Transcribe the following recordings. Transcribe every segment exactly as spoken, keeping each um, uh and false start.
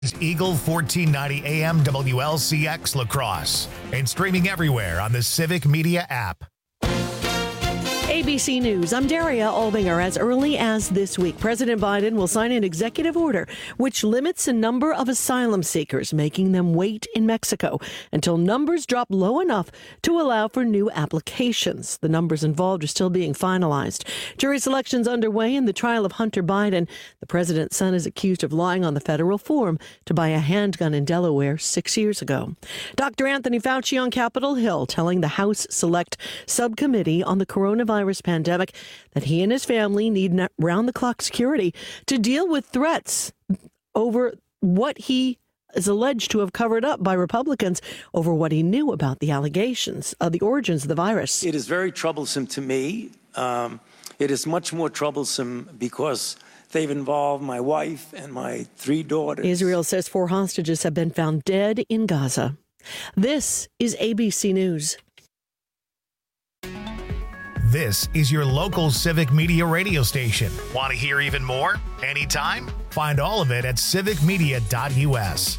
Eagle fourteen ninety A M W L C X La Crosse and streaming everywhere on the Civic Media app. A B C News, I'm Daria Albinger. As early as this week, President Biden will sign an executive order which limits the number of asylum seekers, making them wait in Mexico until numbers drop low enough to allow for new applications. The numbers involved are still being finalized. Jury selection's underway in the trial of Hunter Biden. The president's son is accused of lying on the federal form to buy a handgun in Delaware six years ago. Doctor Anthony Fauci on Capitol Hill telling the House Select Subcommittee on the coronavirus pandemic that he and his family need round-the-clock security to deal with threats over what he is alleged to have covered up by Republicans over what he knew about the allegations of the origins of the virus. It is very troublesome to me. Um, it is much more troublesome because they've involved my wife and my three daughters. Israel says four hostages have been found dead in Gaza. This is A B C News. This is your local Civic Media radio station. Want to hear even more? Anytime? Find all of it at civic media dot u s.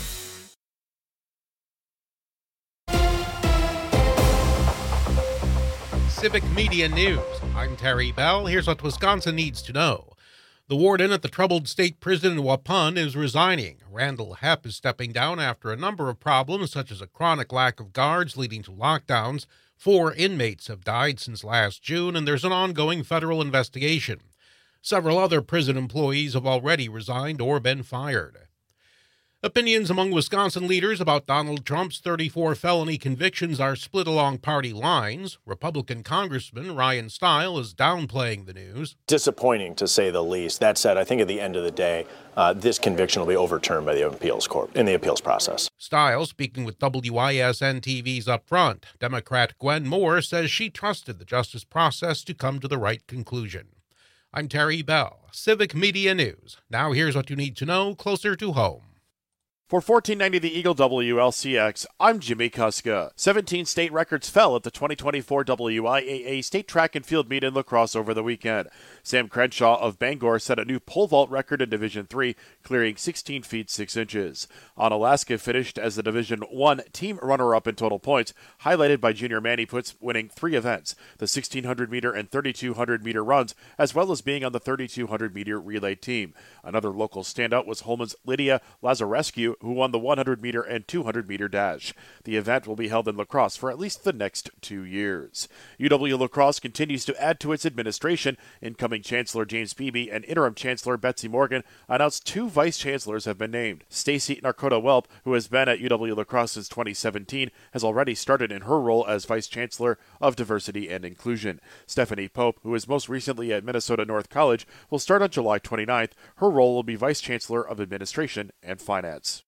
Civic Media News. I'm Terry Bell. Here's what Wisconsin needs to know. The warden at the troubled state prison in Waupun is resigning. Randall Hepp is stepping down after a number of problems, such as a chronic lack of guards leading to lockdowns. Four inmates have died since last June, and there's an ongoing federal investigation. Several other prison employees have already resigned or been fired. Opinions among Wisconsin leaders about Donald Trump's thirty-four felony convictions are split along party lines. Republican Congressman Ryan Steil is downplaying the news. Disappointing, to say the least. That said, I think at the end of the day, uh, this conviction will be overturned by the appeals court in the appeals process. Steil, speaking with W I S N T V's Upfront, Democrat Gwen Moore says she trusted the justice process to come to the right conclusion. I'm Terry Bell, Civic Media News. Now here's what you need to know closer to home. For fourteen ninety The Eagle W L C X, I'm Jimmy Kuska. seventeen state records fell at the twenty twenty-four W I A A State Track and Field Meet in La Crosse over the weekend. Sam Crenshaw of Bangor set a new pole vault record in Division three, clearing sixteen feet six inches. Onalaska finished as the Division one team runner-up in total points, highlighted by junior Manny Putz winning three events, the sixteen hundred meter and thirty-two hundred meter runs, as well as being on the thirty-two hundred meter relay team. Another local standout was Holman's Lydia Lazarescu, who won the one hundred meter and two hundred meter dash. The event will be held in La Crosse for at least the next two years. U W La Crosse continues to add to its administration. Incoming Chancellor James Beebe and Interim Chancellor Betsy Morgan announced two vice chancellors have been named. Stacy Narcota-Welp, who has been at U W La Crosse since twenty seventeen, has already started in her role as Vice Chancellor of Diversity and Inclusion. Stephanie Pope, who is most recently at Minnesota North College, will start on July twenty-ninth. Her role will be Vice Chancellor of Administration and Finance.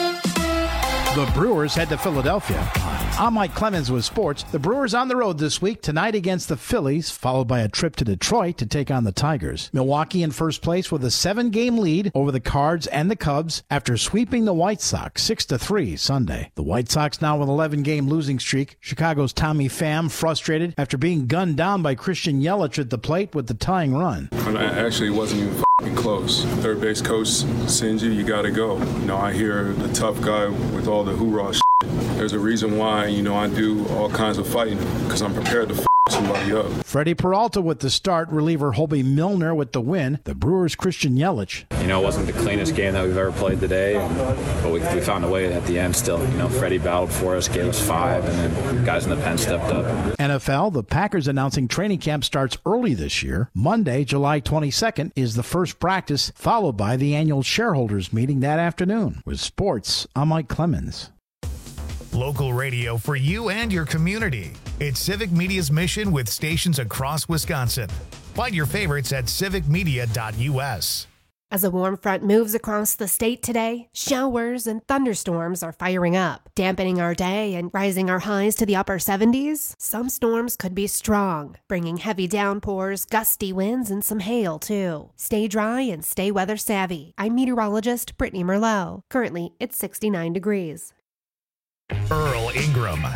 The Brewers head to Philadelphia. I'm Mike Clemens with sports. The Brewers on the road this week, tonight against the Phillies, followed by a trip to Detroit to take on the Tigers. Milwaukee in first place with a seven-game lead over the Cards and the Cubs after sweeping the White Sox six to three Sunday. The White Sox now with an eleven-game losing streak. Chicago's Tommy Pham frustrated after being gunned down by Christian Yelich at the plate with the tying run. I actually wasn't even f***ing close. Third base coach sends you, you got to go. You know, I hear the tough guy with all the hoorah shit. There's a reason why, you know, I do all kinds of fighting, because I'm prepared to f*** somebody up. Freddie Peralta with the start, reliever Hobie Milner with the win. The Brewers' Christian Yelich. You know, it wasn't the cleanest game that we've ever played today, but we, we found a way at the end still. You know, Freddie battled for us, gave us five, and then guys in the pen stepped up. N F L, the Packers announcing training camp starts early this year. Monday, July twenty-second, is the first practice, followed by the annual shareholders meeting that afternoon. With sports, I'm Mike Clemens. Local radio for you and your community. It's Civic Media's mission with stations across Wisconsin. Find your favorites at civic media dot u s. As a warm front moves across the state today, showers and thunderstorms are firing up, dampening our day and rising our highs to the upper seventies. Some storms could be strong, bringing heavy downpours, gusty winds, and some hail, too. Stay dry and stay weather savvy. I'm meteorologist Brittany Merlot. Currently, it's sixty-nine degrees. Earl Ingram.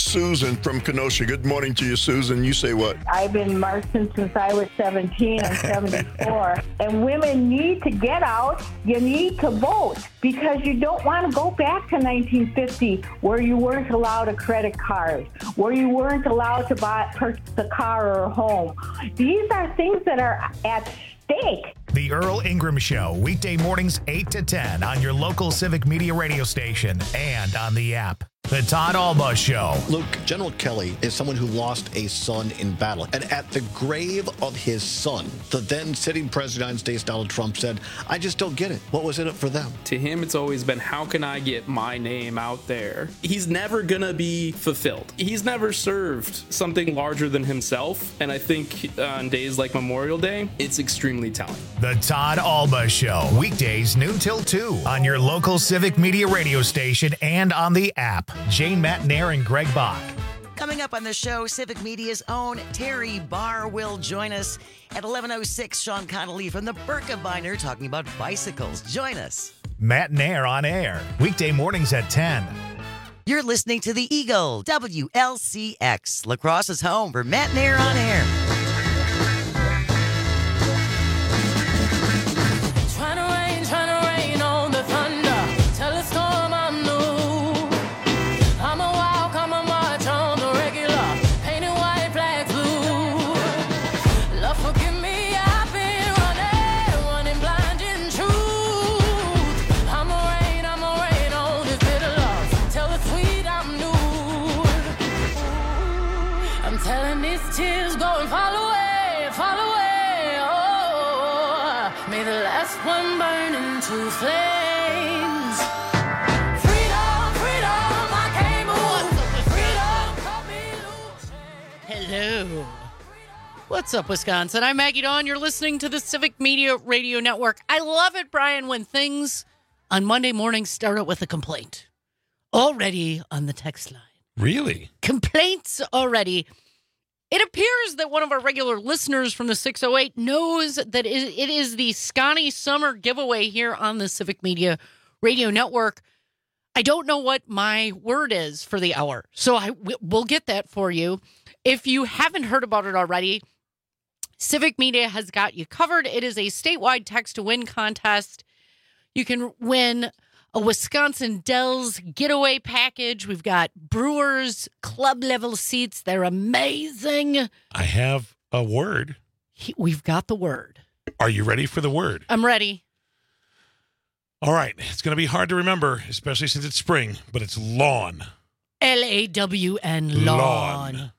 Susan from Kenosha. Good morning to you, Susan. You say what? I've been marching since I was seventeen. I'm seventy-four. And women need to get out. You need to vote because you don't want to go back to nineteen fifty where you weren't allowed a credit card, where you weren't allowed to buy purchase a car or a home. These are things that are at stake. The Earl Ingram Show, weekday mornings eight to ten on your local Civic Media radio station and on the app. The Todd Alba Show. Luke, General Kelly is someone who lost a son in battle. And at the grave of his son, the then sitting president of the United States, Donald Trump, said, I just don't get it. What was in it for them? To him, it's always been, how can I get my name out there? He's never going to be fulfilled. He's never served something larger than himself. And I think on days like Memorial Day, it's extremely telling. The Todd Alba Show, weekdays noon till two on your local Civic Media radio station and on the app. Jane Matnair and Greg Bach. Coming up on the show, Civic Media's own Terry Barr will join us at eleven oh six. Sean Connolly from the Birkebeiner talking about bicycles. Join us. Matnair on air, weekday mornings at ten. You're listening to the Eagle, W L C X, La Crosse's home for Matnair on air. Flames. Freedom, freedom, I came away. Freedom, cut me loose. Hello. What's up, Wisconsin? I'm Maggie Dawn. You're listening to the Civic Media Radio Network. I love it, Brian, when things on Monday mornings start out with a complaint. Already on the text line. Really? Complaints already. It appears that one of our regular listeners from the six oh eight knows that it is the Scotty Summer giveaway here on the Civic Media Radio Network. I don't know what my word is for the hour, so I we'll get that for you. If you haven't heard about it already, Civic Media has got you covered. It is a statewide text-to-win contest. You can win a Wisconsin Dells getaway package. We've got Brewers club level seats. They're amazing. I have a word. We've got the word. Are you ready for the word? I'm ready. All right. It's going to be hard to remember, especially since it's spring, but it's lawn. L A W N, lawn. lawn.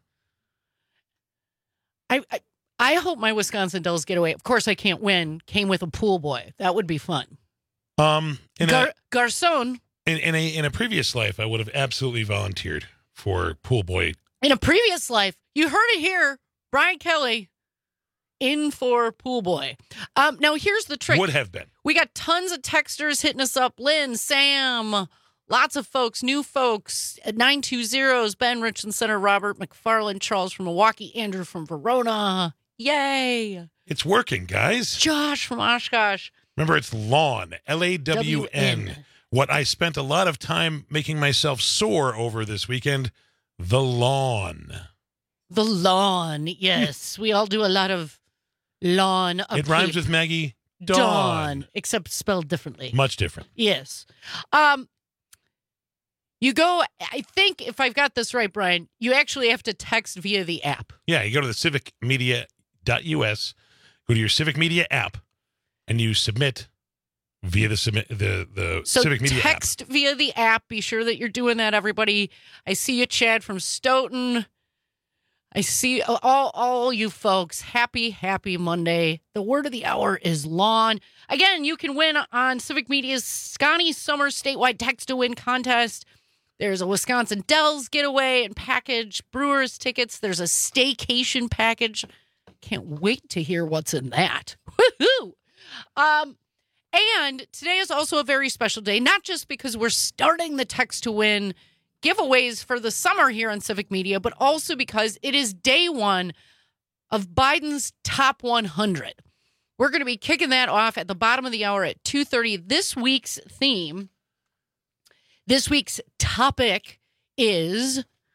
I, I I hope my Wisconsin Dells getaway, of course I can't win, came with a pool boy. That would be fun. Um, in Gar- a, Garcon. In, in a in a previous life, I would have absolutely volunteered for pool boy. In a previous life, you heard it here, Brian Kelly, in for pool boy. Um, now here's the trick. Would have been. We got tons of texters hitting us up. Lynn, Sam, lots of folks, new folks at nine two zeros. Ben, Richland Center, Robert McFarland, Charles from Milwaukee, Andrew from Verona. Yay! It's working, guys. Josh from Oshkosh. Remember, it's lawn, L A W N. What I spent a lot of time making myself sore over this weekend, the lawn. The lawn, yes. We all do a lot of lawn. It rhymes with Maggie Dawn. Dawn, except spelled differently. Much different. Yes. Um, you go, I think, if I've got this right, Brian, you actually have to text via the app. Yeah, you go to the civic media dot U S, go to your Civic Media app, and you submit via the submit the the so Civic Media text app. via the app. Be sure that you're doing that, everybody. I see you, Chad from Stoughton. I see all all you folks. Happy, happy Monday. The word of the hour is lawn. Again, you can win on Civic Media's Scotty Summer statewide text-to-win contest. There's a Wisconsin Dells getaway and package, Brewers tickets. There's a staycation package. Can't wait to hear what's in that. Woohoo! Um, and today is also a very special day, not just because we're starting the text to win giveaways for the summer here on Civic Media, but also because it is day one of Biden's Top one hundred. We're going to be kicking that off at the bottom of the hour at two thirty. This week's theme, this week's topic is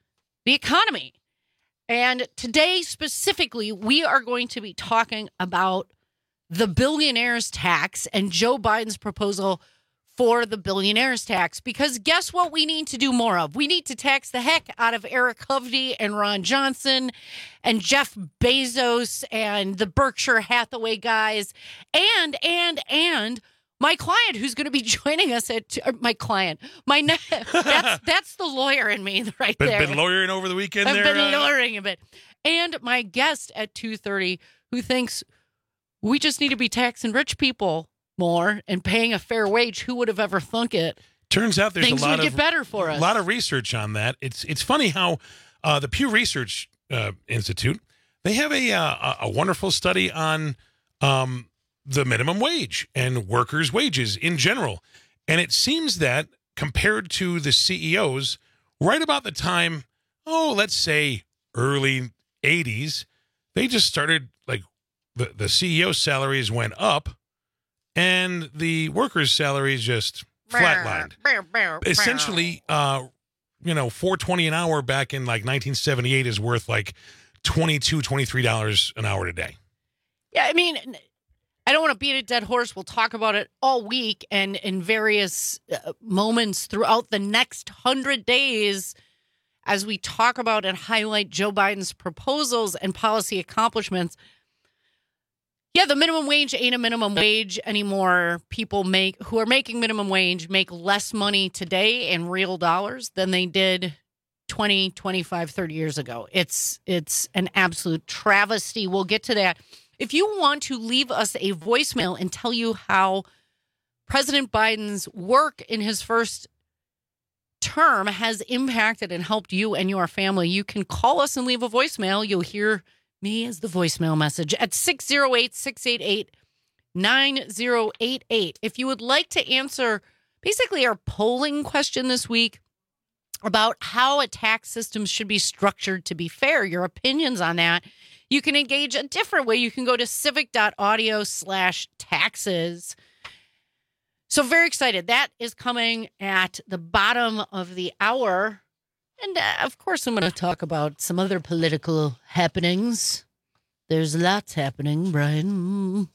the economy. And today, specifically, we are going to be talking about the billionaires tax and Joe Biden's proposal for the billionaires tax. Because guess what we need to do more of? We need to tax the heck out of Eric Hovde and Ron Johnson and Jeff Bezos and the Berkshire Hathaway guys and, and, and my client who's going to be joining us at uh, my client, my ne- that's that's the lawyer in me right been, there. Been lawyering over the weekend. I've there, been uh... lawyering a bit, and my guest at two thirty who thinks we just need to be taxing rich people more and paying a fair wage. Who would have ever thunk it? Turns out there's Things a lot would of get better for us. A lot of research on that. It's it's funny how uh, the Pew Research uh, Institute, they have a uh, a wonderful study on um, the minimum wage and workers' wages in general. And it seems that compared to the C E Os, right about the time, oh, let's say early eighties, they just started, like, the, the C E O salaries went up and the workers' salaries just flatlined. Essentially, uh, you know, four twenty an hour back in like nineteen seventy-eight is worth like twenty-two, twenty-three dollars an hour today. Yeah, I mean, I don't want to beat a dead horse. We'll talk about it all week and in various uh, moments throughout the next hundred days as we talk about and highlight Joe Biden's proposals and policy accomplishments. Yeah, the minimum wage ain't a minimum wage anymore. People make who are making minimum wage make less money today in real dollars than they did twenty, twenty-five, thirty years ago. It's it's an absolute travesty. We'll get to that. If you want to leave us a voicemail and tell you how President Biden's work in his first term has impacted and helped you and your family, you can call us and leave a voicemail. You'll hear me as the voicemail message at six oh eight, six eight eight, nine oh eight eight. If you would like to answer basically our polling question this week about how a tax system should be structured to be fair, your opinions on that, you can engage a different way. You can go to civic.audio slash taxes. So very excited. That is coming at the bottom of the hour. And, uh, of course, I'm going to talk about some other political happenings. There's lots happening, Brian.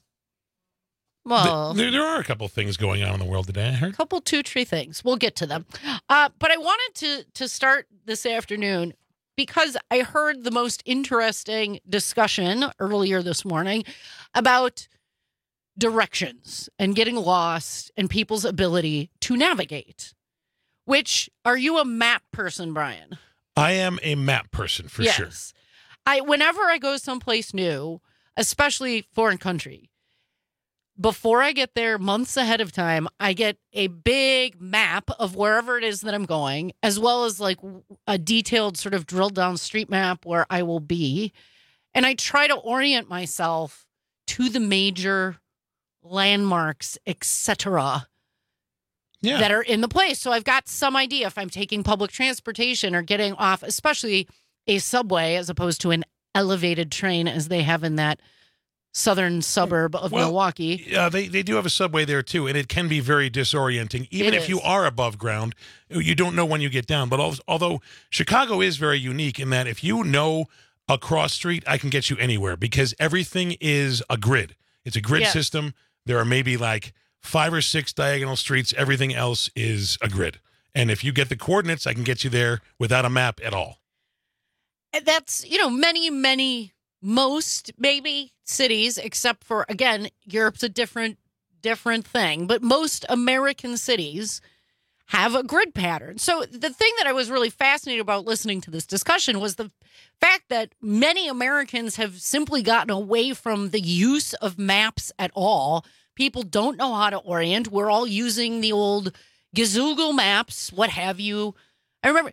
Well, there, there are a couple things going on in the world today, I heard. A couple, two, three things. We'll get to them. Uh, but I wanted to to start this afternoon because I heard the most interesting discussion earlier this morning about directions and getting lost and people's ability to navigate. Which, are you a map person, Brian? I am a map person, for yes. sure. I whenever I go someplace new, especially foreign country, before I get there months ahead of time, I get a big map of wherever it is that I'm going, as well as like a detailed sort of drilled down street map where I will be. And I try to orient myself to the major landmarks, et cetera, yeah. that are in the place. So I've got some idea if I'm taking public transportation or getting off, especially a subway as opposed to an elevated train as they have in that southern suburb of well, Milwaukee. Yeah, they, they do have a subway there, too, and it can be very disorienting. Even it if is. you are above ground, you don't know when you get down. But although Chicago is very unique in that if you know a cross street, I can get you anywhere because everything is a grid. It's a grid yes. system. There are maybe like five or six diagonal streets. Everything else is a grid. And if you get the coordinates, I can get you there without a map at all. And that's, you know, many, many... most maybe cities, except for, again, Europe's a different different thing, but most American cities have a grid pattern. So the thing that I was really fascinated about listening to this discussion was the fact that many Americans have simply gotten away from the use of maps at all. People don't know how to orient. We're all using the old Gazoogle maps, what have you. I remember...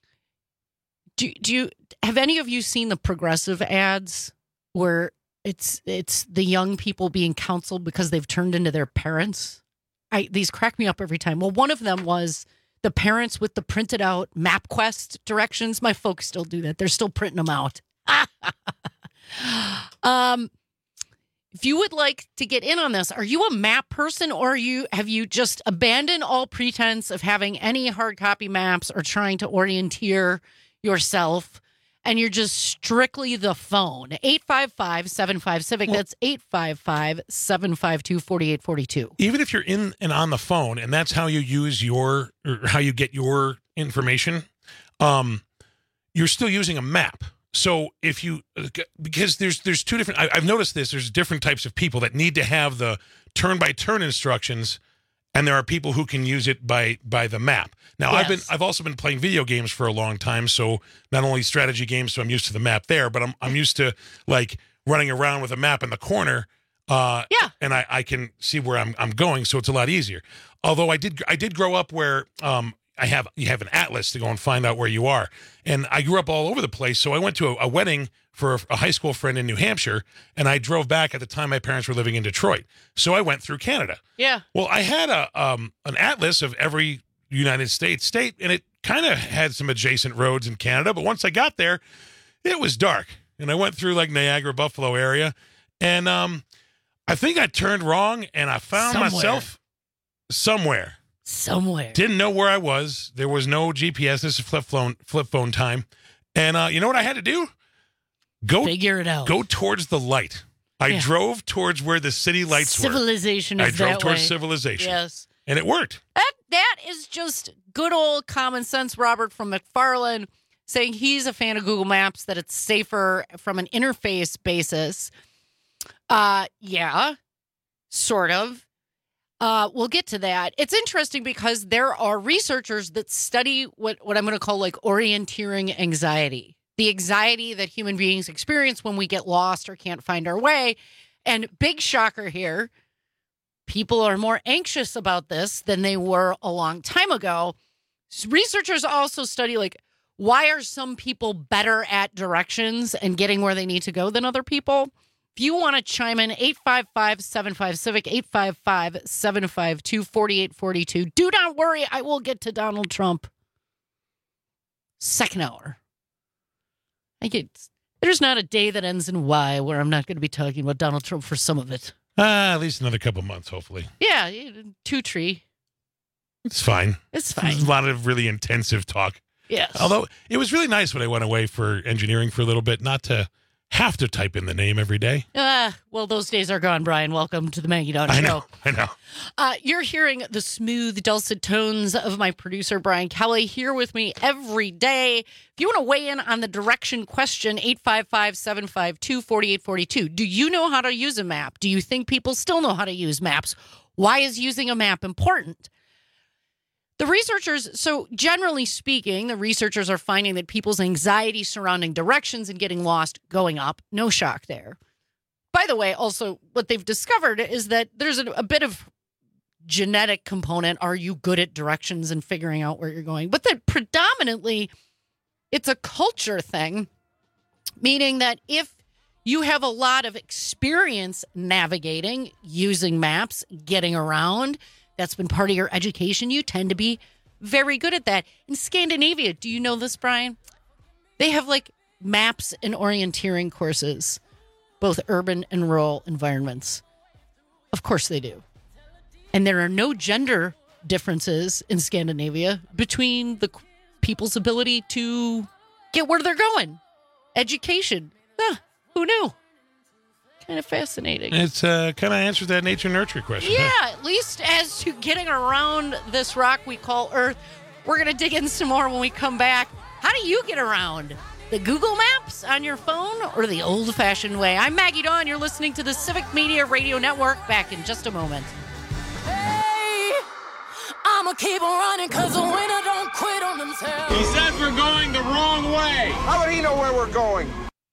Do, do you have any of you seen the progressive ads where it's it's the young people being counseled because they've turned into their parents? I these crack me up every time. Well, one of them was the parents with the printed out MapQuest directions. My folks still do that. They're still printing them out. um, if you would like to get in on this, are you a map person or are you have you just abandoned all pretense of having any hard copy maps or trying to orienteer yourself and you're just strictly the phone. eight five five, seven five, civic. Well, That's eight five five, seven five two, four eight four two. Even if you're in and on the phone, and that's how you use your, or how you get your information, um, you're still using a map. So if you, because there's there's two different, I, I've noticed this, there's different types of people that need to have the turn-by-turn instructions, and there are people who can use it by by the map. Now, Yes. I've been I've also been playing video games for a long time, so not only strategy games, so I'm used to the map there, but I'm I'm used to like running around with a map in the corner. Uh, yeah, and I, I can see where I'm I'm going, so it's a lot easier. Although I did I did grow up where um I have you have an atlas to go and find out where you are, and I grew up all over the place. So I went to a, a wedding for a, a high school friend in New Hampshire, and I drove back at the time my parents were living in Detroit. So I went through Canada. Yeah. Well, I had a um an atlas of every United States state, and it kind of had some adjacent roads in Canada. But once I got there, it was dark, and I went through like Niagara, Buffalo area, and um, I think I turned wrong, and I found Somewhere. myself somewhere. Somewhere. Didn't know where I was. There was no G P S. This is flip phone flip phone time, and uh, you know what I had to do? Go figure it out. Go towards the light. I Yeah. drove towards where the city lights were. Civilization I is drove that towards way. civilization. Yes. And it worked. That that is just good old common sense. Robert from McFarland saying he's a fan of Google Maps, that it's safer from an interface basis. Uh, yeah, sort of. Uh, we'll get to that. It's interesting because there are researchers that study what, what I'm going to call like orienteering anxiety, the anxiety that human beings experience when we get lost or can't find our way. And big shocker here, people are more anxious about this than they were a long time ago. Researchers also study, like, why are some people better at directions and getting where they need to go than other people? If you want to chime in, eight five five, seven five, civic, eight five five, seven five two, four eight four two. Do not worry, I will get to Donald Trump. Second hour. I get, there's not a day that ends in Y where I'm not going to be talking about Donald Trump for some of it. Uh, at least another couple months, hopefully. Yeah, two tree. It's fine. It's fine. A lot of really intensive talk. Yes. Although it was really nice when I went away for engineering for a little bit, not to have to type in the name every day. Uh, well, those days are gone, Brian. Welcome to the Maggie Dawn Show. I know. I know. Uh, you're hearing the smooth, dulcet tones of my producer, Brian Kelly, here with me every day. If you want to weigh in on the direction question, eight five five, seven five two, four eight four two. Do you know how to use a map? Do you think people still know how to use maps? Why is using a map important? The researchers, so generally speaking, the researchers are finding that people's anxiety surrounding directions and getting lost going up. No shock there. By the way, also, what they've discovered is that there's a, a bit of genetic component. Are you good at directions and figuring out where you're going? But that predominantly, it's a culture thing, meaning that if you have a lot of experience navigating, using maps, getting around, that's been part of your education, you tend to be very good at that. In Scandinavia, do you know this, Brian? They have like maps and orienteering courses, both urban and rural environments. Of course they do. And there are no gender differences in Scandinavia between the people's ability to get where they're going. Education. Huh, who knew? Kind of fascinating. It's uh, kind of answers that nature nurture question. Yeah, huh? at least as to getting around this rock we call Earth. We're going to dig in some more when we come back. How do you get around? The Google Maps on your phone or the old-fashioned way? I'm Maggie Dawn. You're listening to the Civic Media Radio Network. Back in just a moment. Hey, I'ma keep on running because the winner don't quit on themselves. He says we're going the wrong way. How would he know where we're going?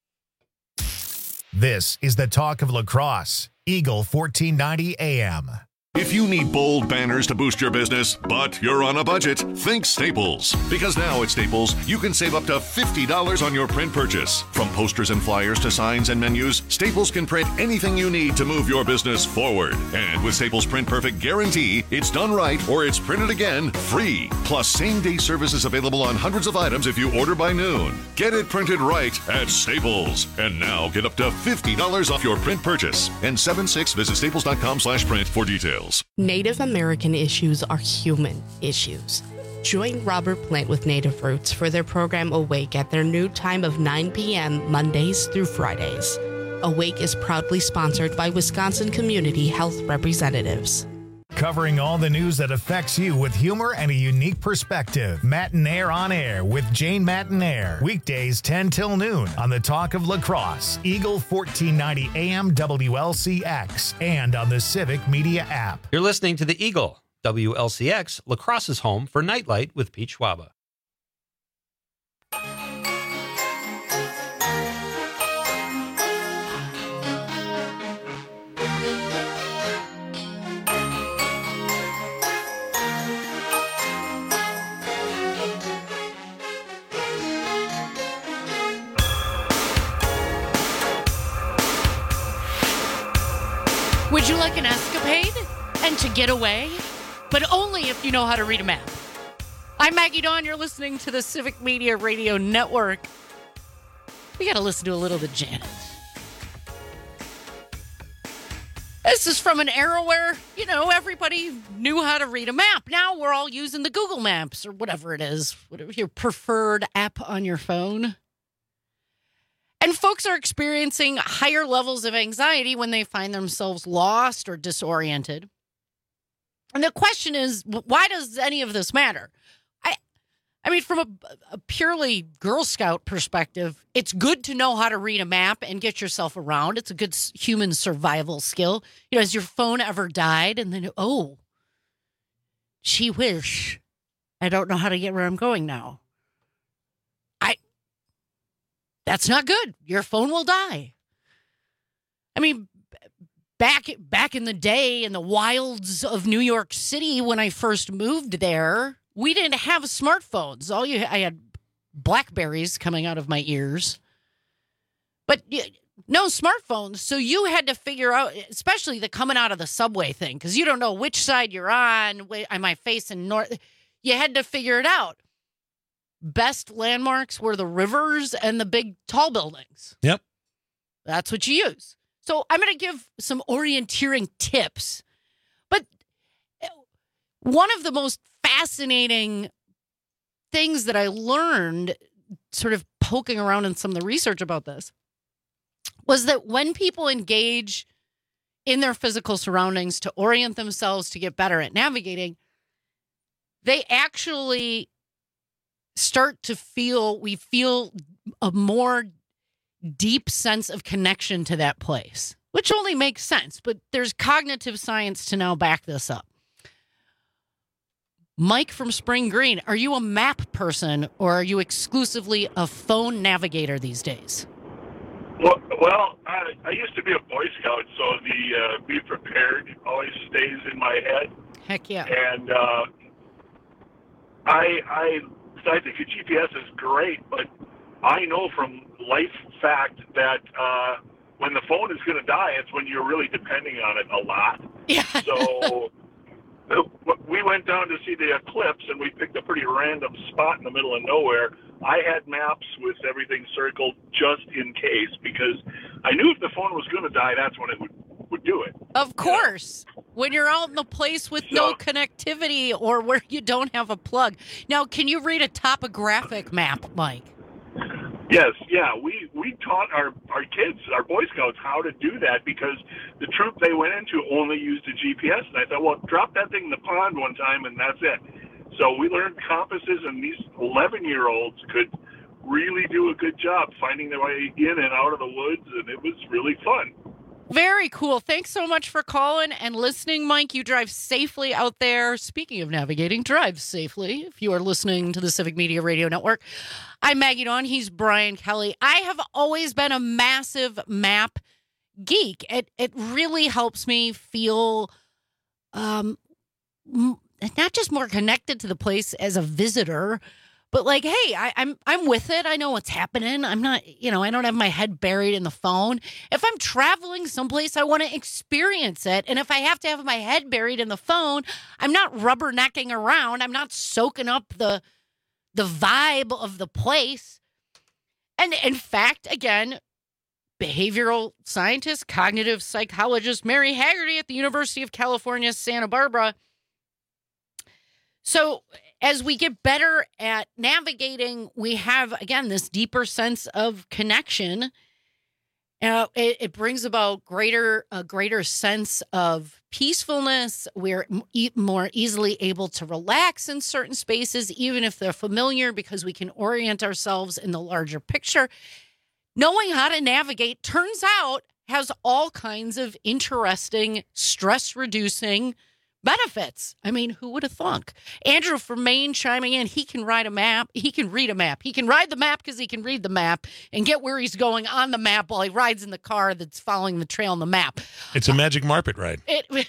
This is the talk of lacrosse. Eagle fourteen ninety A M. If you need bold banners to boost your business, but you're on a budget, think Staples. Because now at Staples, you can save up to fifty dollars on your print purchase. From posters and flyers to signs and menus, Staples can print anything you need to move your business forward. And with Staples Print Perfect Guarantee, it's done right or it's printed again free. Plus, same-day service is available on hundreds of items if you order by noon. Get it printed right at Staples. And now get up to fifty dollars off your print purchase. And seven six, visit staples dot com slash print for details. Native American issues are human issues. Join Robert Plant with Native Roots for their program Awake at their new time of nine p.m. Mondays through Fridays. Awake is proudly sponsored by Wisconsin Community Health Representatives. Covering all the news that affects you with humor and a unique perspective. Matinaire on Air with Jane Matinaire. Weekdays ten till noon on the Talk of La Crosse, Eagle fourteen ninety A M W L C X, and on the Civic Media app. You're listening to the Eagle, W L C X, La Crosse's home for Nightlight with Pete Schwaba. Would you like an escapade and to get away? But only if you know how to read a map. I'm Maggie Dawn. You're listening to the Civic Media Radio Network. We got to listen to a little bit Janet. This is from an era where, you know, everybody knew how to read a map. Now we're all using the Google Maps or whatever it is, whatever your preferred app on your phone. And folks are experiencing higher levels of anxiety when they find themselves lost or disoriented. And the question is, why does any of this matter? I I mean, from a, a purely Girl Scout perspective, it's good to know how to read a map and get yourself around. It's a good human survival skill. You know, has your phone ever died? And then, oh, gee whiz, I don't know how to get where I'm going now. I, that's not good. Your phone will die. I mean, Back back in the day, in the wilds of New York City, when I first moved there, we didn't have smartphones. All you, I had Blackberries coming out of my ears, but no smartphones. So you had to figure out, especially the coming out of the subway thing, because you don't know which side you're on. Am I facing north? You had to figure it out. Best landmarks were the rivers and the big tall buildings. Yep, that's what you use. So I'm going to give some orienteering tips. But one of the most fascinating things that I learned sort of poking around in some of the research about this was that when people engage in their physical surroundings to orient themselves to get better at navigating, they actually start to feel, we feel a more deep sense of connection to that place, which only makes sense, but there's cognitive science to now back this up. Mike from Spring Green, are you a map person or are you exclusively a phone navigator these days? Well, well I, I used to be a Boy Scout, so the uh, be prepared always stays in my head. Heck yeah. And uh, I, I, I think a G P S is great, but I know from life fact that uh, when the phone is going to die, it's when you're really depending on it a lot. Yeah. So we went down to see the eclipse, and we picked a pretty random spot in the middle of nowhere. I had maps with everything circled just in case, because I knew if the phone was going to die, that's when it would, would do it. Of course. Yeah. When you're out in a place with so, no connectivity or where you don't have a plug. Now, can you read a topographic map, Mike? Yes, yeah, we, we taught our, our kids, our Boy Scouts, how to do that because the troop they went into only used a G P S. And I thought, well, drop that thing in the pond one time and that's it. So we learned compasses, and these eleven-year-olds could really do a good job finding their way in and out of the woods, and it was really fun. Very cool. Thanks so much for calling and listening, Mike. You drive safely out there. Speaking of navigating, drive safely if you are listening to the Civic Media Radio Network. I'm Maggie Dawn. He's Brian Kelly. I have always been a massive map geek. It it really helps me feel um, not just more connected to the place as a visitor, but like, hey, I, I'm I'm with it. I know what's happening. I'm not, you know, I don't have my head buried in the phone. If I'm traveling someplace, I want to experience it. And if I have to have my head buried in the phone, I'm not rubbernecking around. I'm not soaking up the the vibe of the place. And in fact, again, behavioral scientist, cognitive psychologist Mary Haggerty at the University of California, Santa Barbara. So as we get better at navigating, we have, again, this deeper sense of connection. Uh, it, it brings about greater a greater sense of peacefulness. We're e- more easily able to relax in certain spaces, even if they're familiar, because we can orient ourselves in the larger picture. Knowing how to navigate, turns out, has all kinds of interesting, stress-reducing benefits. I mean, who would have thunk? Andrew from Maine chiming in. He can ride a map. He can read a map. He can ride the map because he can read the map and get where he's going on the map while he rides in the car that's following the trail on the map. It's a magic Marpet ride. It.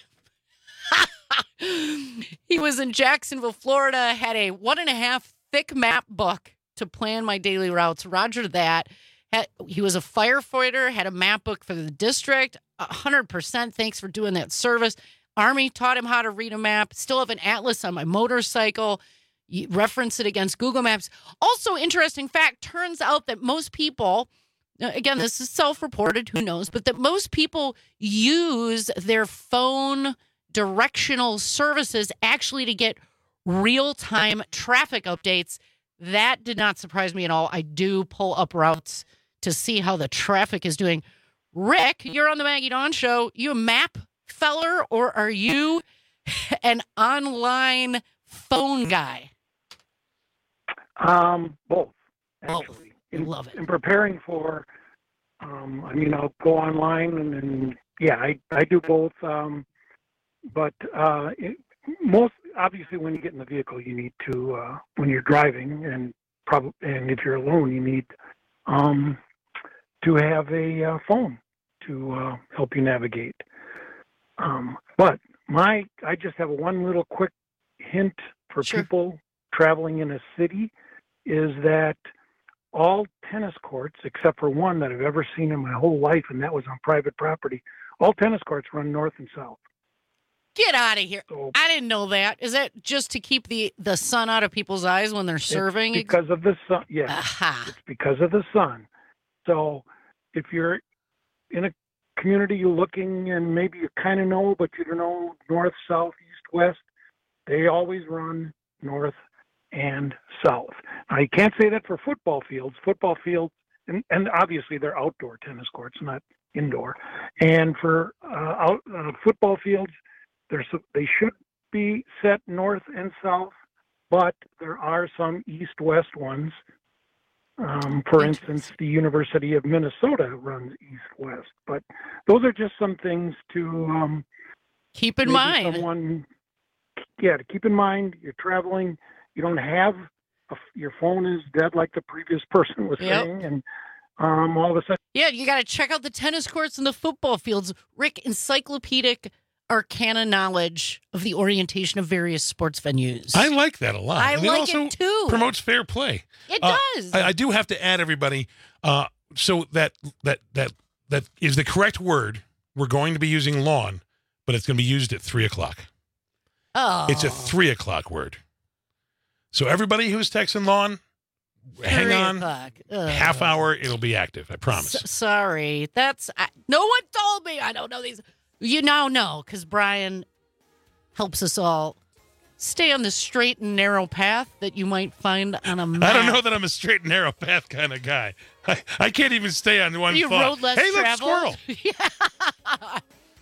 He was in Jacksonville, Florida, had a one and a half thick map book to plan my daily routes. Roger that. Had, he was a firefighter, had a map book for the district. one hundred percent thanks for doing that service. Army taught him how to read a map. Still have an atlas on my motorcycle. You reference it against Google Maps. Also, interesting fact, turns out that most people, again, this is self-reported, who knows, but that most people use their phone directional services actually to get real-time traffic updates. That did not surprise me at all. I do pull up routes to see how the traffic is doing. Rick, you're on the Maggie Dawn Show. You a map feller, or are you an online phone guy? Um, both, actually. Oh, in, love it. In preparing for, um, I mean, I'll go online and, and yeah, I, I do both. Um, but uh, it, most obviously, when you get in the vehicle, you need to uh, when you're driving, and probably, and if you're alone, you need um, to have a uh, phone to uh, help you navigate. Um, but my, I just have one little quick hint for Sure. people traveling in a city is that all tennis courts, except for one that I've ever seen in my whole life, and that was on private property, all tennis courts run north and south. Get out of here. I didn't know that. Is that just to keep the, the sun out of people's eyes when they're serving? It's because of the sun. Yes, Aha. It's because of the sun. So if you're in a community you're looking and maybe you kind of know, but you don't know north, south, east, west, they always run north and south. Now, you can't say that for football fields. Football fields, and, and obviously they're outdoor tennis courts, not indoor. And for uh, out, uh, football fields, there's, they should be set north and south, but there are some east-west ones. Um, for instance, the University of Minnesota runs east-west. But those are just some things to um, keep in maybe mind. Someone, yeah, to keep in mind. You're traveling. You don't have a, your phone is dead, like the previous person was Yep. saying, and um, all of a sudden. Yeah, you got to check out the tennis courts and the football fields. Rick, encyclopedic arcana knowledge of the orientation of various sports venues. I like that a lot. I And like also it too. Promotes fair play. It Uh, does. I, I do have to add, everybody, uh, so that that that that is the correct word. We're going to be using lawn, but it's going to be used at three o'clock. Oh, It's a three o'clock word. So everybody who's texting lawn, hang three on. o'clock. Ugh. Half hour, it'll be active. I promise. S- sorry, that's I, no one told me. I don't know these. You now know because Brian helps us all stay on the straight and narrow path that you might find on a map. I don't know that I'm a straight and narrow path kind of guy. I, I can't even stay on one You thought. road less hey, look, traveled? squirrel.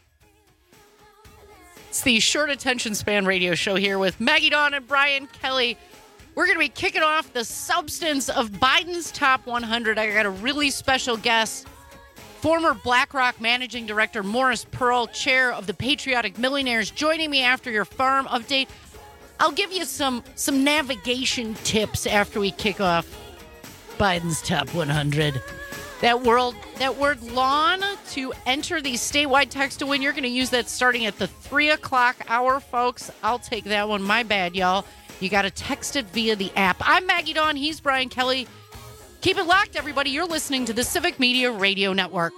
It's the Short Attention Span radio show here with Maggie Dawn and Brian Kelly. We're going to be kicking off the substance of Biden's top one hundred. I got a really special guest, former BlackRock Managing Director Morris Pearl, chair of the Patriotic Millionaires, joining me after your farm update. I'll give you some some navigation tips after we kick off Biden's top one hundred. That world, that word lawn to enter the statewide text to win. You're going to use that starting at the three o'clock hour, folks. I'll take that one. My bad, y'all. You got to text it via the app. I'm Maggie Dawn. He's Brian Kelly. Keep it locked, everybody. You're listening to the Civic Media Radio Network.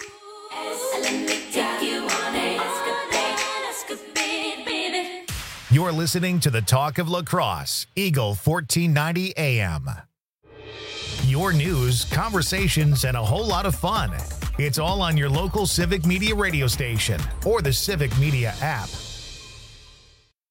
You're listening to the Talk of La Crosse, Eagle fourteen ninety A M. Your news, conversations, and a whole lot of fun. It's all on your local Civic Media radio station or the Civic Media app.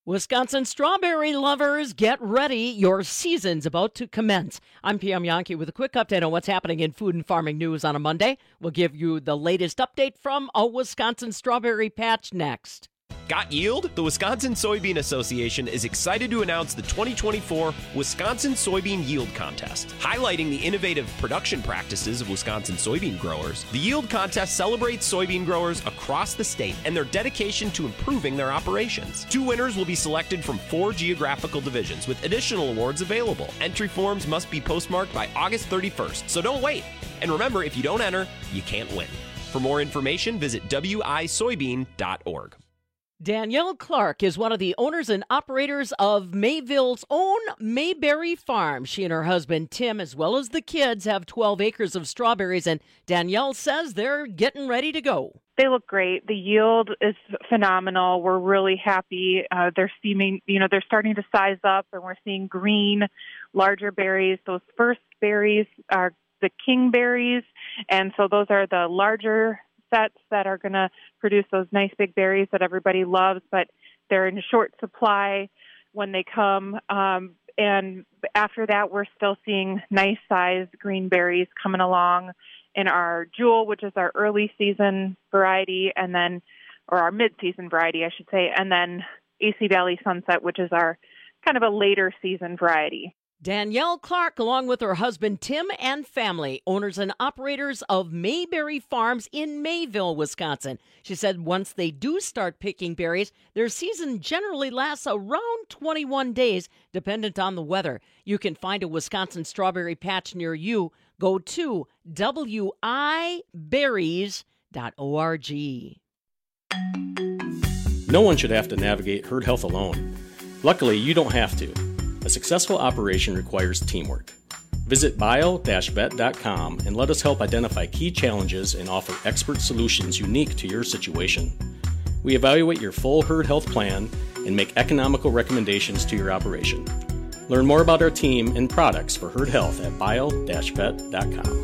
Wisconsin strawberry lovers, get ready. Your season's about to commence. I'm P M Yankee with a quick update on what's happening in food and farming news on a Monday. We'll give you the latest update from a Wisconsin strawberry patch next. Got yield? The Wisconsin Soybean Association is excited to announce the twenty twenty-four Wisconsin Soybean Yield Contest. Highlighting the innovative production practices of Wisconsin soybean growers, the Yield Contest celebrates soybean growers across the state and their dedication to improving their operations. Two winners will be selected from four geographical divisions with additional awards available. Entry forms must be postmarked by August thirty-first, so don't wait. And remember, if you don't enter, you can't win. For more information, visit w i soybean dot org. Danielle Clark is one of the owners and operators of Mayville's own Mayberry Farm. She and her husband, Tim, as well as the kids, have twelve acres of strawberries, and Danielle says they're getting ready to go. They look great. The yield is phenomenal. We're really happy. Uh, they're seeming, you know, they're starting to size up, and we're seeing green, larger berries. Those first berries are the king berries, and so those are the larger sets that are going to produce those nice big berries that everybody loves, but they're in short supply when they come. Um, and after that, we're still seeing nice sized green berries coming along in our Jewel, which is our early season variety, and then, or our mid-season variety, I should say, and then A C Valley Sunset, which is our kind of a later season variety. Danielle Clark, along with her husband Tim and family, owners and operators of Mayberry Farms in Mayville, Wisconsin. She said once they do start picking berries, their season generally lasts around twenty-one days, dependent on the weather. You can find a Wisconsin strawberry patch near you. Go to w i berries dot org. No one should have to navigate herd health alone. Luckily, you don't have to. A successful operation requires teamwork. Visit bio dash vet dot com and let us help identify key challenges and offer expert solutions unique to your situation. We evaluate your full herd health plan and make economical recommendations to your operation. Learn more about our team and products for herd health at bio dash vet dot com.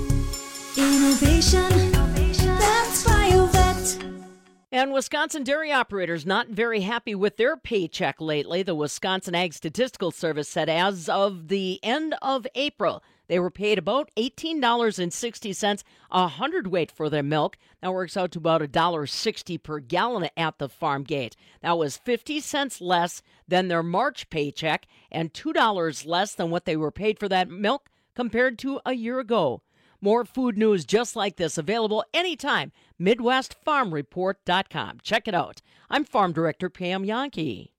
Innovation, that's BioVet. And Wisconsin dairy operators not very happy with their paycheck lately. The Wisconsin Ag Statistical Service said as of the end of April, they were paid about eighteen dollars and sixty cents a hundredweight for their milk. That works out to about one dollar sixty per gallon at the farm gate. That was fifty cents less than their March paycheck and two dollars less than what they were paid for that milk compared to a year ago. More food news just like this available anytime. Midwest Farm Report dot com. Check it out. I'm Farm Director Pam Yankee.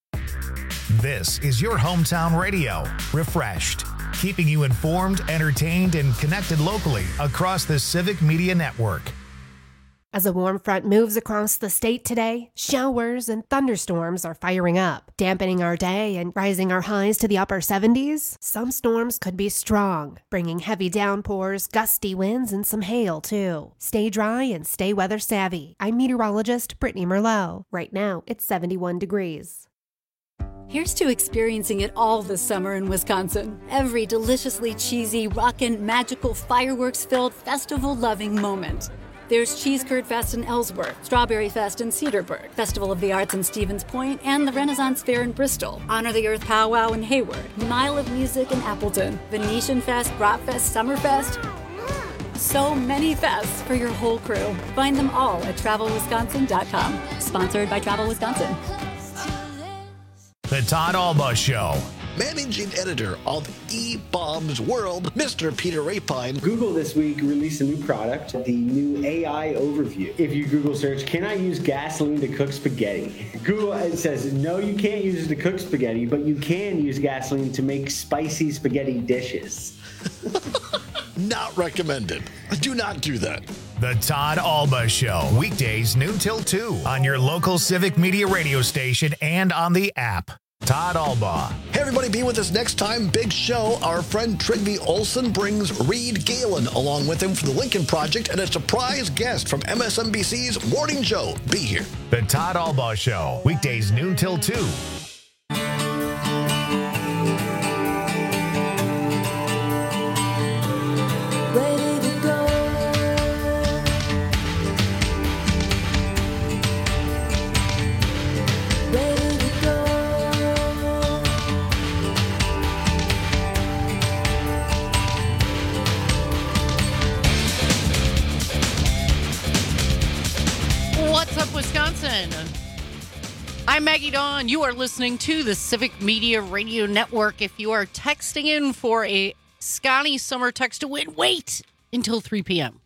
This is your hometown radio, Refreshed, keeping you informed, entertained, and connected locally across the Civic Media Network. As a warm front moves across the state today, showers and thunderstorms are firing up, dampening our day and rising our highs to the upper seventies. Some storms could be strong, bringing heavy downpours, gusty winds, and some hail, too. Stay dry and stay weather savvy. I'm meteorologist Brittany Merlot. Right now, it's seventy-one degrees. Here's to experiencing it all this summer in Wisconsin. Every deliciously cheesy, rockin', magical, fireworks-filled, festival-loving moment. There's Cheese Curd Fest in Ellsworth, Strawberry Fest in Cedarburg, Festival of the Arts in Stevens Point, and the Renaissance Fair in Bristol, Honor the Earth Powwow in Hayward, Mile of Music in Appleton, Venetian Fest, Bratfest, Summerfest. So many fests for your whole crew. Find them all at travel wisconsin dot com. Sponsored by Travel Wisconsin. The Todd Alba Show. Managing editor of eBaum's World, Mister Peter Rapine. Google this week released a new product, the new A I overview. If you Google search, can I use gasoline to cook spaghetti? Google it says, no, you can't use it to cook spaghetti, but you can use gasoline to make spicy spaghetti dishes. Not recommended. Do not do that. The Todd Alba Show, weekdays noon till two on your local Civic Media radio station and on the app. Todd Alba. Hey, everybody, be with us next time. Big show. Our friend Trygve Olsen brings Reed Galen along with him for the Lincoln Project and a surprise guest from M S N B C's Morning Joe. Be here. The Todd Alba Show, weekdays noon till two. Ready to go. I'm Maggie Dawn. You are listening to the Civic Media Radio Network. If you are texting in for a Scotty Summer Text to Win, wait until three p.m.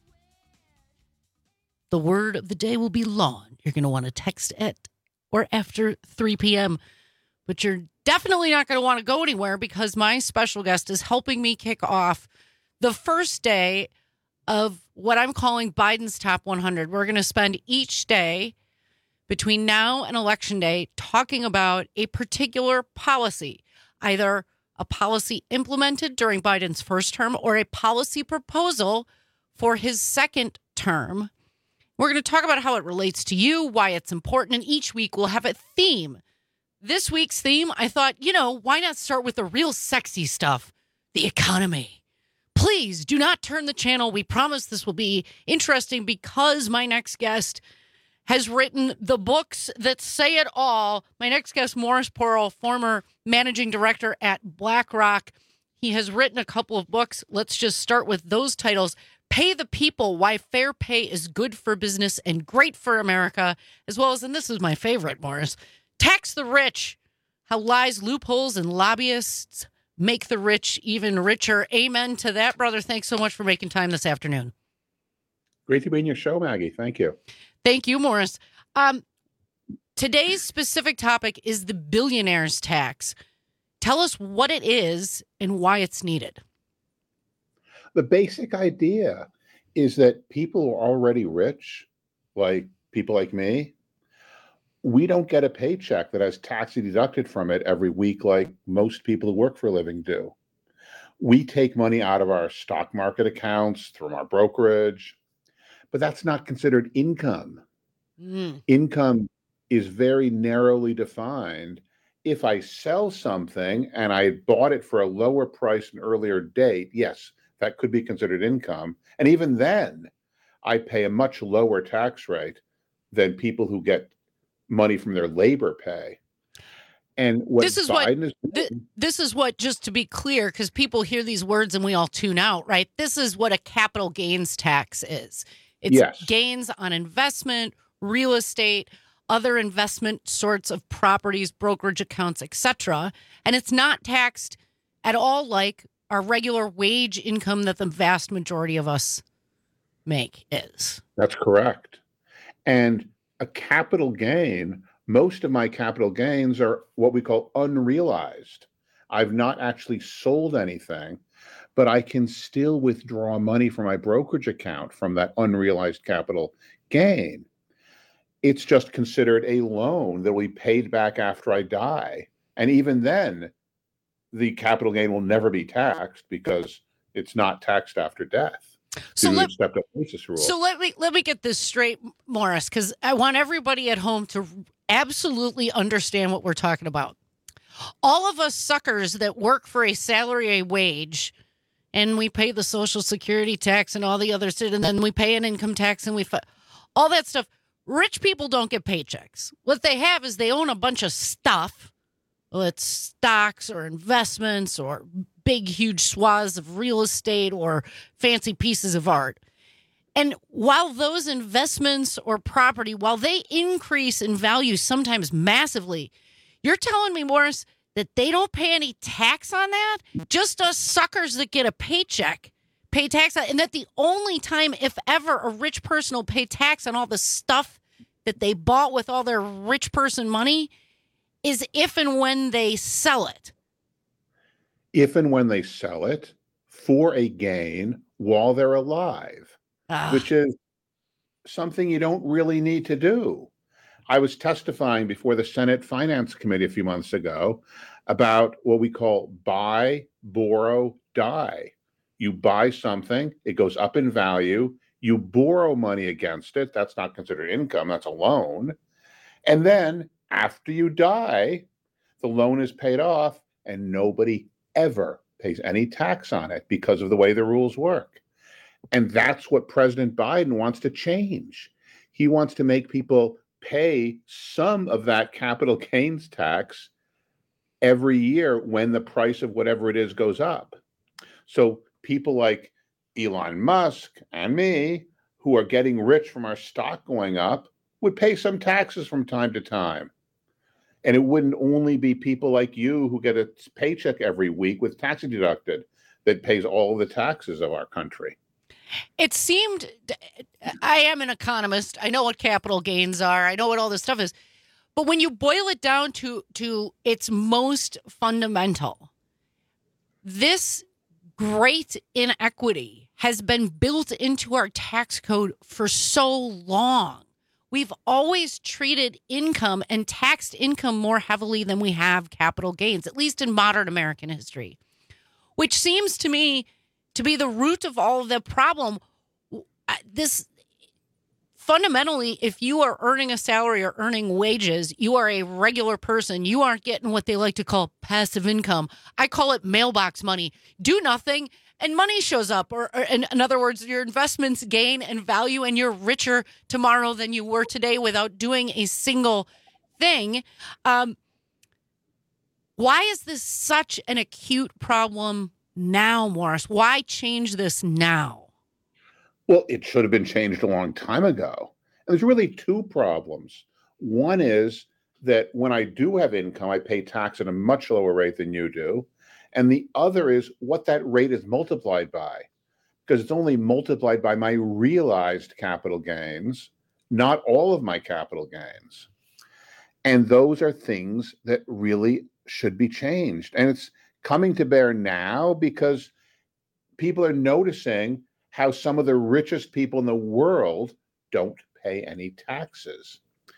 The word of the day will be lawn. You're going to want to text at or after three p.m., but you're definitely not going to want to go anywhere because my special guest is helping me kick off the first day of what I'm calling Biden's Top one hundred. We're going to spend each day between now and Election Day talking about a particular policy, either a policy implemented during Biden's first term or a policy proposal for his second term. We're going to talk about how it relates to you, why it's important, and each week we'll have a theme. This week's theme, I thought, you know, why not start with the real sexy stuff, the economy? Please do not turn the channel. We promise this will be interesting because my next guest has written the books that say it all. My next guest, Morris Pearl, former managing director at BlackRock. He has written a couple of books. Let's just start with those titles. Pay the People, Why Fair Pay is Good for Business and Great for America, as well as, and this is my favorite, Morris, Tax the Rich, How Lies, Loopholes, and Lobbyists Make the Rich Even Richer. Amen to that, brother. Thanks so much for making time this afternoon. Great to be in your show, Maggie. Thank you. Thank you, Morris. Um, today's specific topic is the billionaire's tax. Tell us what it is and why it's needed. The basic idea is that people who are already rich, like people like me, we don't get a paycheck that has tax deducted from it every week like most people who work for a living do. We take money out of our stock market accounts from our brokerage, but that's not considered income. Mm. Income is very narrowly defined. If I sell something and I bought it for a lower price an earlier date, yes, that could be considered income. And even then, I pay a much lower tax rate than people who get money from their labor pay. And what this is Biden what is doing, th- this is what, just to be clear, because people hear these words and we all tune out, right? This is what a capital gains tax is. It's yes. gains on investment, real estate, other investment sorts of properties, brokerage accounts, et cetera. And it's not taxed at all like our regular wage income that the vast majority of us make is. That's correct. And a capital gain, most of my capital gains are what we call unrealized. I've not actually sold anything, but I can still withdraw money from my brokerage account from that unrealized capital gain. It's just considered a loan that will be paid back after I die. And even then, the capital gain will never be taxed because it's not taxed after death. So let, stepped up basis rule. so let me let me get this straight, Morris, because I want everybody at home to absolutely understand what we're talking about. All of us suckers that work for a salary, a wage, and we pay the Social Security tax and all the other shit, and then we pay an income tax and we fi- all that stuff. Rich people don't get paychecks. What they have is they own a bunch of stuff. Well, it's stocks or investments or big, huge swaths of real estate or fancy pieces of art. And while those investments or property, while they increase in value sometimes massively, you're telling me, Morris, that they don't pay any tax on that? Just us suckers that get a paycheck pay tax on, and that the only time, if ever, a rich person will pay tax on all the stuff that they bought with all their rich person money is if and when they sell it. If and when they sell it for a gain while they're alive, ah. which is something you don't really need to do. I was testifying before the Senate Finance Committee a few months ago about what we call buy, borrow, die. You buy something, it goes up in value, you borrow money against it, that's not considered income, that's a loan. And then after you die, the loan is paid off and nobody ever pays any tax on it because of the way the rules work. And that's what President Biden wants to change. He wants to make people pay some of that capital gains tax every year when the price of whatever it is goes up. So people like Elon Musk and me, who are getting rich from our stock going up, would pay some taxes from time to time. And it wouldn't only be people like you who get a paycheck every week with tax deducted that pays all the taxes of our country. It seemed, I am an economist. I know what capital gains are. I know what all this stuff is. But when you boil it down to, to its most fundamental, this great inequity has been built into our tax code for so long. We've always treated income and taxed income more heavily than we have capital gains, at least in modern American history, which seems to me to be the root of all of the problem. This fundamentally, if you are earning a salary or earning wages, you are a regular person. You aren't getting what they like to call passive income. I call it mailbox money. Do nothing and money shows up. Or, or in, in other words, your investments gain and value and you're richer tomorrow than you were today without doing a single thing. Um, why is this such an acute problem now, Morris? Why change this now? Well, it should have been changed a long time ago. And there's really two problems. One is that when I do have income, I pay tax at a much lower rate than you do. And the other is what that rate is multiplied by, because it's only multiplied by my realized capital gains, not all of my capital gains. And those are things that really should be changed. And it's coming to bear now because people are noticing how some of the richest people in the world don't pay any taxes.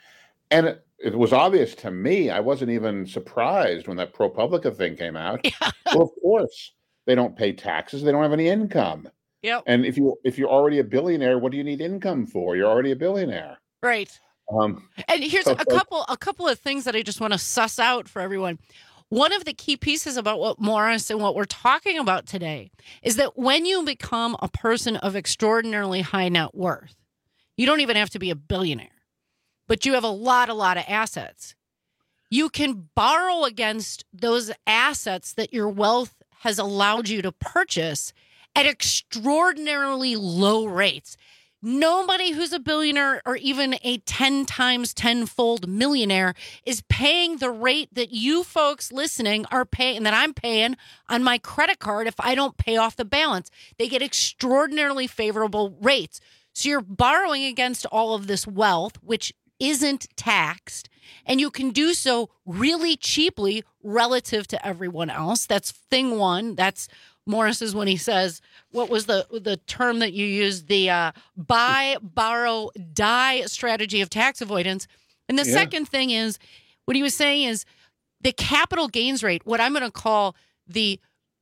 And it, it was obvious to me. I wasn't even surprised when that ProPublica thing came out. Yeah. Well, of course, they don't pay taxes. They don't have any income. Yep. And if you if you're already a billionaire, what do you need income for? You're already a billionaire. Right. Um, and here's so, a couple a couple of things that I just want to suss out for everyone. One of the key pieces about what Morris and what we're talking about today is that when you become a person of extraordinarily high net worth, you don't even have to be a billionaire, but you have a lot, a lot of assets. You can borrow against those assets that your wealth has allowed you to purchase at extraordinarily low rates. Nobody who's a billionaire or even a ten times tenfold millionaire is paying the rate that you folks listening are paying, that I'm paying on my credit card if I don't pay off the balance. They get extraordinarily favorable rates. So you're borrowing against all of this wealth, which isn't taxed, and you can do so really cheaply relative to everyone else. That's thing one. That's Morris's when he says, what was the the term that you used? The uh, buy, borrow, die strategy of tax avoidance. And the yeah. second thing is, what he was saying is the capital gains rate, what I'm going to call the